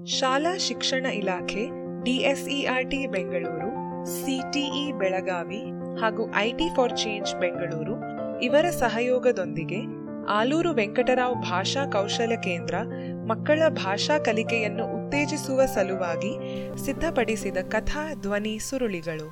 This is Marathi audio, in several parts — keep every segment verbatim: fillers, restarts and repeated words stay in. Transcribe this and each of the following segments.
ಶಾಲಾ ಶಿಕ್ಷಣ ಇಲಾಖೆ, ಡಿಎಸ್ಇಆರ್ಟಿ ಬೆಂಗಳೂರು, ಸಿಟಿಇ ಬೆಳಗಾವಿ ಹಾಗೂ ಐಟಿ ಫಾರ್ ಚೇಂಜ್ ಬೆಂಗಳೂರು ಇವರ ಸಹಯೋಗದೊಂದಿಗೆ ಆಲೂರು ವೆಂಕಟರಾವ್ ಭಾಷಾ ಕೌಶಲ ಕೇಂದ್ರ ಮಕ್ಕಳ ಭಾಷಾ ಕಲಿಕೆಯನ್ನು ಉತ್ತೇಜಿಸುವ ಸಲುವಾಗಿ ಸಿದ್ಧಪಡಿಸಿದ ಕಥಾ ಧ್ವನಿ ಸುರುಳಿಗಳು.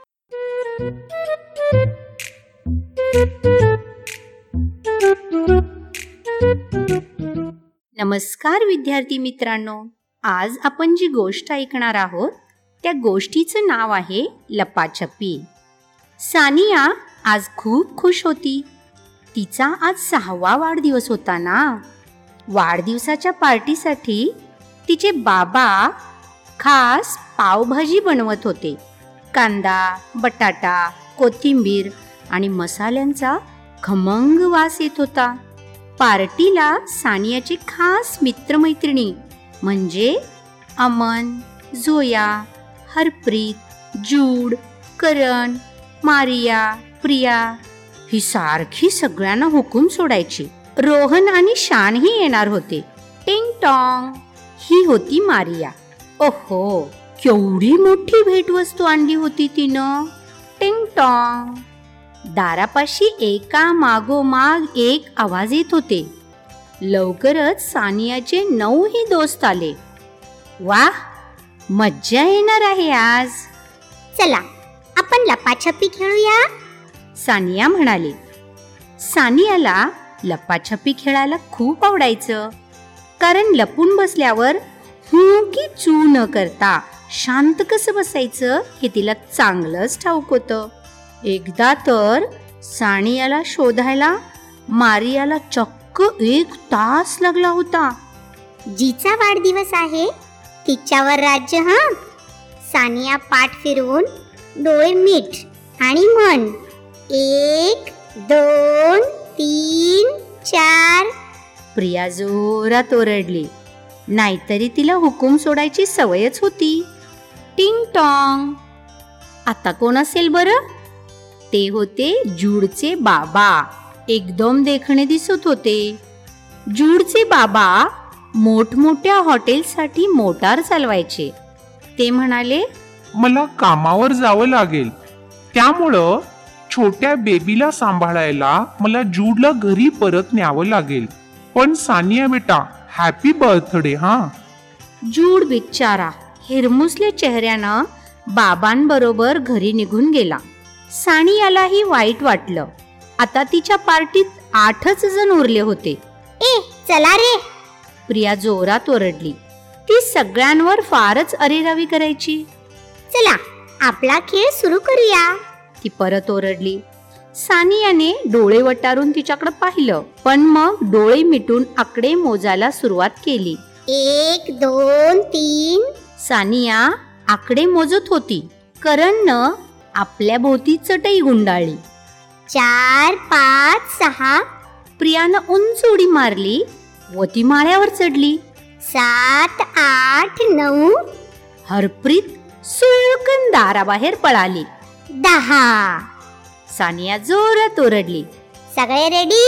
नमस्कार विद्यार्थी मित्रांनो, आज आपण जी गोष्ट ऐकणार आहोत त्या गोष्टीचं नाव आहे लपाछपी. सानिया आज खूप खुश होती. तिचा आज सहावा वाढदिवस होता ना. वाढदिवसाच्या पार्टीसाठी तिचे बाबा खास पावभाजी बनवत होते. कांदा, बटाटा, कोथिंबीर आणि मसाल्यांचा खमंग वास येत होता. पार्टीला सानियाचे खास मित्रमैत्रिणी म्हणजे अमन, जोया, हरप्रीत, जूड, करण, मारिया, प्रिया ही सारखी सगळ्यांना हुकूम सोडायची. रोहन आणि शानही येणार होते. टिंग टॉंग ही होती मारिया. ओहो, केवढी मोठी भेटवस्तू आणली होती तिनं. टिंग टॉंग. दारापाशी एका मागोमाग एक आवाज येत होते. लवकरच सानियाचे नऊही दोस्त आले. वाह, मज्जा येणार आहे आज. चला आपण लपाछपी खेळूया, सानिया म्हणाली. सानियाला लपाछपी खेळायला खूप आवडायचं, कारण लपून बसल्यावर हू की चू न करता शांत कसं बसायचं हे तिला चांगलंच ठाऊक होतं. एकदा तर सानियाला शोधायला मारियाला चक्क एक तास लागला होता. जिचा वाढदिवस आहे तिच्यावर राज्य. हा, सानिया पाठ फिरवून डोळे मीठ आणि म्हण, एक दोन तीन चार. प्रिया जोरात ओरडली, नाहीतरी तिला हुकूम सोडायची सवयच होती. टिंग टॉंग. आता कोण असेल बरं? ते होते जूडचे बाबा. एकदम देखणे दिसत होते. जूडचे बाबा मोठमोठ्या हॉटेलसाठी मोटार चालवायचे. ते म्हणाले, मला कामावर जावं लागेल, त्यामुळं छोट्या बेबीला सांभाळायला मला जूडला घरी परत न्यावं लागेल. पण सानिया बेटा, हॅपी बर्थडे. हा. जूड बिचारा हिरमुसल्या चेहऱ्यानं बाबांबरोबर घरी निघून गेला. सानियालाही वाईट वाटलं. आता तिच्या पार्टीत आठच जण उरले होते. ए चला रे, प्रिया जोरात ओरडली. ती सगळ्यांवर फारच अरेरावी करायची. चला आपला खेळ सुरू करूया, ती परत ओरडली. सानियाने डोळे वटारून तिच्याकडे पाहिलं, पण मग डोळे मिटून आकडे मोजायला सुरुवात केली. एक दोन तीन. सानिया आकडे मोजत होती. करणनं आपल्या भोवती चटई गुंडाळली. चार पाच सहा. प्रियानं उंच उडी मारली व ती माळ्यावर चढली. सात आठ नऊ. हरप्रीत सुळकन दाराबाहेर पळाली. दहा. सानिया जोरात ओरडली, सगळे रेडी?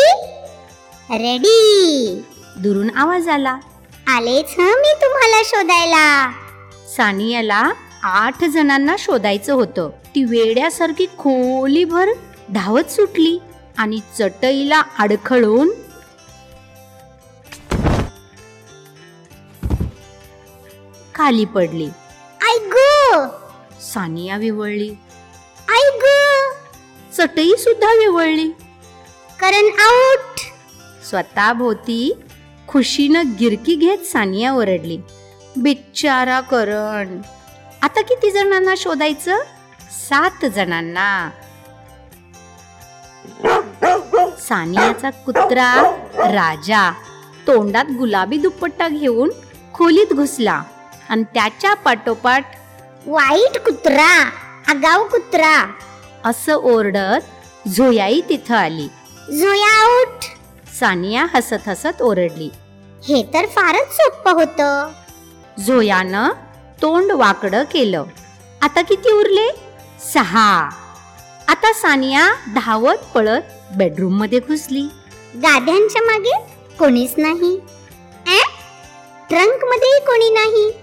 रेडी. दुरून आवाज आला, आलेच हं मी तुम्हाला शोधायला. सानियाला आठ जणांना शोधायचं होतं. ती वेड्यासारखी खोलीभर धावत सुटली आणि चटईला अडखळून खाली पडली. आई गो. सानिया विवळली. आई गो. चटई सुद्धा विवळली. करण आउट. स्वतः भोवती खुशीनं गिरकी घेत सानिया ओरडली, बिचारा करण. आता किती जणांना शोधायचं? सात जणांना. सानियाचा कुत्रा राजा तोंडात गुलाबी दुपट्टा घेऊन खोलीत घुसला आणि त्याच्या पाठोपाठ वाईट कुत्रा, आगाऊ कुत्रा असं ओरडत झोयाई तिथं आली. झोया आउट. सानिया हसत हसत ओरडली. हे तर फारच सोपं होतं. झोयानं तोंड वाकडं केलं. आता किती उरले? सहा. आता सानिया धावत पळत बेडरूम मध्ये घुसली. गाद्यांच्या मागे कोणीच नाही. ट्रंक मध्ये कोणी नाही.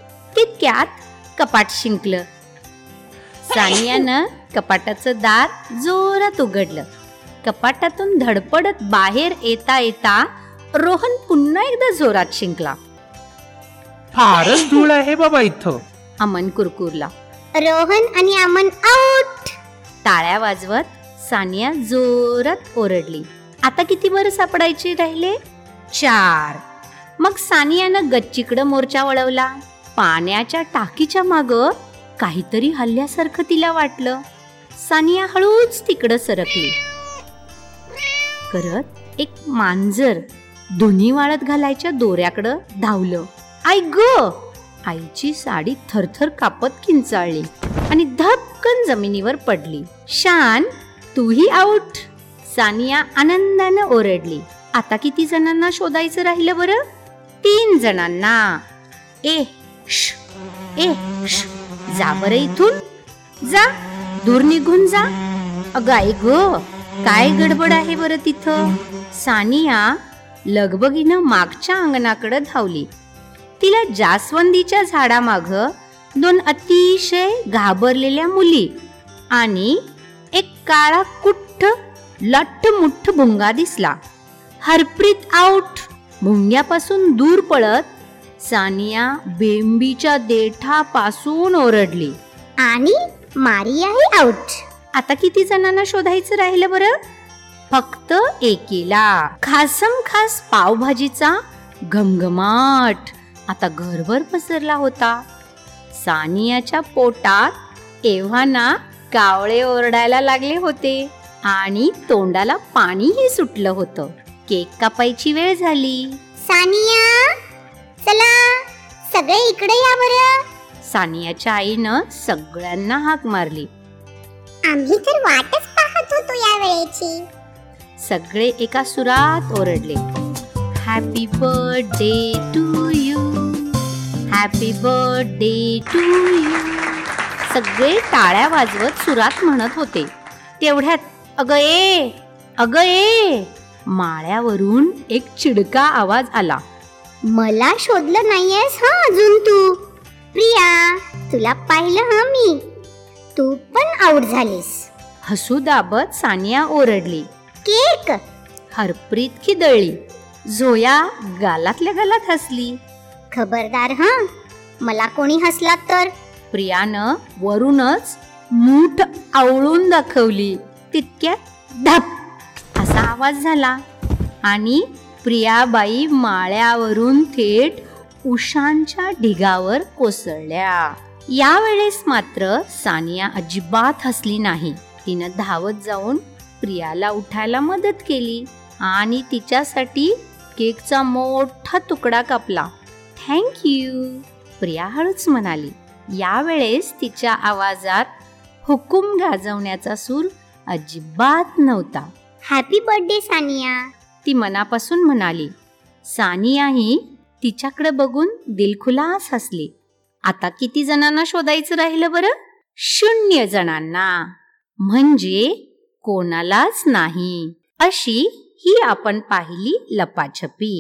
त्यात कपाट शिंकलं. सानियानं कपाटाचं दार जोरात उघडलं. कपाटातून धडपडत बाहेर येता येता रोहन पुन्हा एकदा जोरात शिंकला. फारच धूळ आहे बाबा इथं. अमन कुरकुरला. रोहन आणि अमन आउट. टाळ्या वाजवत सानिया जोरात ओरडली. आता किती बरं सापडायचे राहिले? चार. मग सानियानं गच्चीकडं मोर्चा वळवला. पाण्याच्या टाकीच्या माग काहीतरी हल्ल्यासारखं तिला वाटलं. सानिया हळूच तिकडं सरकली. करत एक मांजर दोन्ही वाळत घालायच्या दोऱ्याकडं धावलं. आई ग! आईची साडी थरथर कापत किंचाळली आणि धपकन जमिनीवर पडली. शान, तूही आऊट. सानिया आनंदानं ओरडली. आता किती जणांना शोधायचं राहिलं बरं? तीन जणांना. ए श ए श जा बरं इथून. जा, दूर निघून जा. अगं आई ग, काय गडबड आहे बरं तिथं? सानिया लगबगीनं मागच्या अंगणाकडे धावली. तिला जास्वंदीच्या झाडामाग दोन अतिशय घाबरलेल्या मुली आणि एक काळा कुठ्ठ लठ्ठमुठ्ठ भुंगा दिसला. हरप्रीत आऊट. भुंग्यापासून दूर पळत सानिया बेंबीच्या देठापासून ओरडली. आणि मारियाही आउट. आता किती जणांना शोधायचं राहिलं बरं? फक्त एकीला. खासम खास पावभाजीचा घमघमाट आता घरभर पसरला होता. सानियाच्या पोटात एव्हाना कावळे ओरडायला लागले होते आणि तोंडाला पाणीही सुटलं होतं. केक कापायची वेळ झाली. सानिया, चला सगळे इकडे या बरं. सानियाच्या आईनं सगळ्यांना हाक मारली. आम्ही तर वाटच पाहत होतो या वेळेची. सगळे एका सुरात ओरडले. Happy birthday to you, happy birthday to you. सगळे टाळ्या वाजवत सुरात म्हणत होते. तेवढ्यात अगं ए अगं ए माळ्यावरून एक चिडका आवाज आला. मला शोधलं नाहीयेस हा अजून तू. प्रिया, तुला पाहिलं हा मी. तू पण आउट झालीस. हसू दाबत सानिया ओरडली. केक. हरप्रीत खिदळली. झोया गालातल्या गालात हसली. खबरदार हा, मला कोणी हसला तर. प्रियानं वरूनच मूठ आवळून दाखवली. तितक्यात धप असा आवाज झाला आणि प्रियाबाई माळ्यावरून थेट उशांच्या ढिगावर कोसळल्या. यावेळेस मात्र सानिया अजिबात हसली नाही. तिनं धावत जाऊन प्रियाला उठायला मदत केली आणि तिच्यासाठी केकचा मोठा तुकडा कापला. थँक्यू, प्रिया हळूच म्हणाली. यावेळेस तिच्या आवाजात हुकूम गाजवण्याचा सूर अजिबात नव्हता. हॅपी बर्थडे सानिया, ती मनापासून म्हणाली. सानियाही तिच्याकडे बघून दिलखुलास हसली. आता किती जणांना शोधायचं राहिलं बरं? शून्य जणांना. म्हणजे कोणालाच नाही. अशी ही आपण पाहिली लपाछपी.